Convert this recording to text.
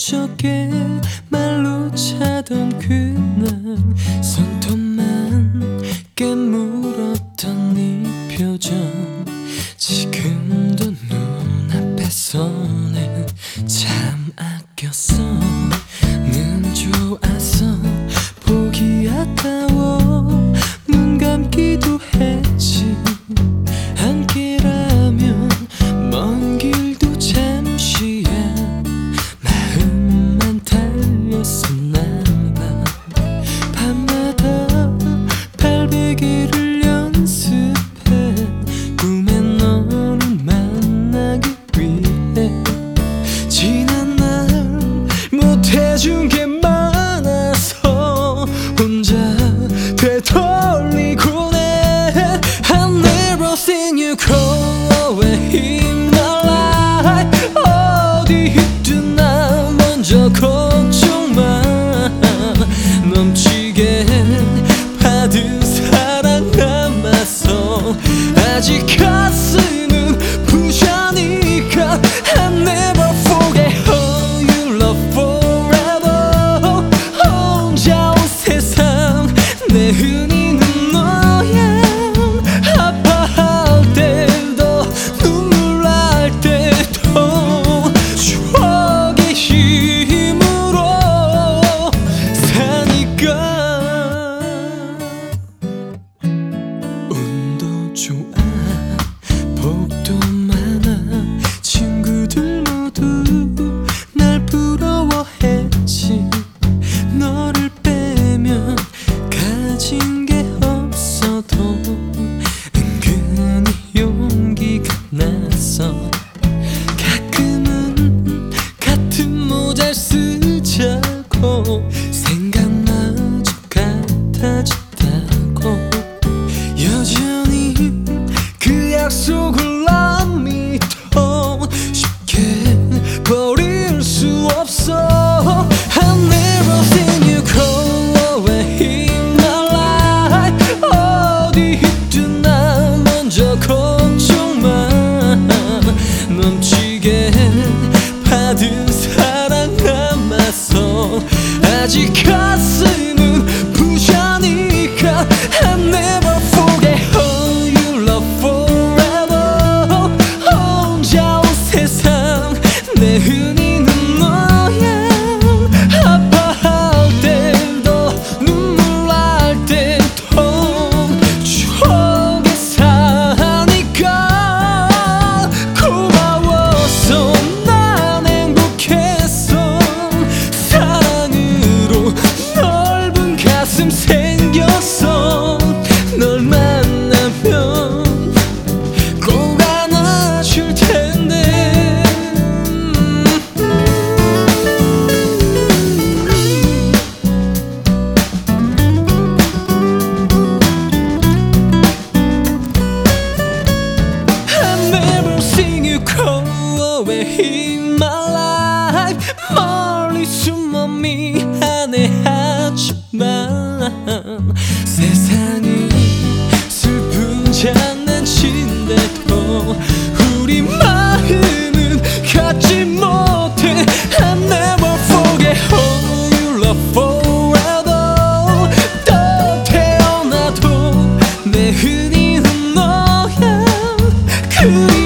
어저께 말로 차던 그날 손톱만 깨물었던 네 표정 지금도 눈앞에서는 참 아꼈어. 늘 좋아서 보기 아까워 눈 감기도 했지. 함께라면 먼 길도 잠시야 마음만 달렸었나봐. 밤마다 발베개를 연습해 꿈에 너를 만나기 위해. 지난 날 못해준 게 많아서 혼자 되돌리곤 해. I never seen you crawl away in my life. 어디 있든 나 먼저 걱정만. 넘치게 받은 사랑 남았어. 아직 가슴은 부자니까 I never forget how you love forever. 혼자 온 세상 내 은희는 너야. 아파할 때도 눈물 날 때도 추억의 힘으로 사니까. 운도 좋아 복도 많아 친구들 모두 날 부러워했지. 너를 빼면 가진 게 없어도 은근히 용기가 났어. 가끔은 같은 모자를 쓰자고 생각마저 같아졌다고. 여전히 그 약속을 난 믿어 쉽게 버릴 수 없어. I never seen you crawl away in my life. 어디 있든 나 먼저 걱정만. 넘치게 받은 사랑 남았어. 아직 가슴은 부자니까 I never forget how you love forever. 혼자 온 세상 내 은희는 너야. 아파할 때도 눈물 날 때도 추억에 사니까. 고마워서 난 행복했어. 사랑으로 넓은 가슴 생겼어. 널 만나면 꼭 안아줄 텐데. I've never seen you crawl away in my life. 멀리 숨어 미안해하지만 세상이 슬픈 장난친데도 우리 마음은 갖지 못해. I never forget how you love forever. 또 태어나도 내 은희는 너야.